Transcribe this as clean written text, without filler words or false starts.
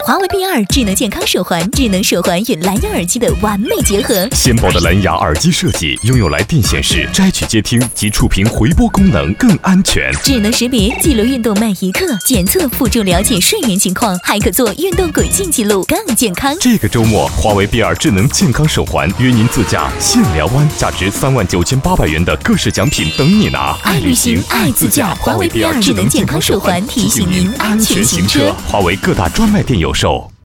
华为 B2 智能健康手环，智能手环与蓝牙耳机的完美结合。 纤薄的蓝牙耳机设计，拥有来电显示、摘取接听及触屏回拨功能，更安全。 智能识别，记录运动每一刻，检测辅助了解睡眠情况，还可做运动轨迹记录，更健康。 这个周末，华为 B2 智能健康手环约您自驾现辽湾，价值39800元的各式奖品等你拿。 爱旅行，爱自驾，华为 B2 智能健康手环提醒您安全行车。 华为各大专卖店有售。